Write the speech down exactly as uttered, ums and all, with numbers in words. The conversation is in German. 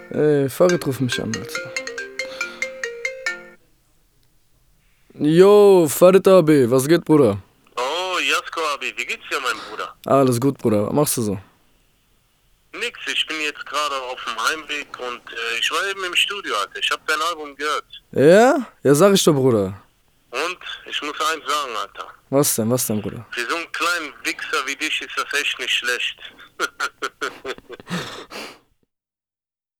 Ey, Farid ruft mich an, Alter. Yo, Farid Abi, was geht, Bruder? Oh, Jasko Abi, wie geht's dir, mein Bruder? Alles gut, Bruder. Was machst du so? Nix, ich bin jetzt gerade auf dem Heimweg und äh, ich war eben im Studio, Alter. Ich hab dein Album gehört. Ja? Ja, sag ich doch, Bruder. Und ich muss eins sagen, Alter. Was denn, was denn, Bruder? Für so einen kleinen Wichser wie dich ist das echt nicht schlecht.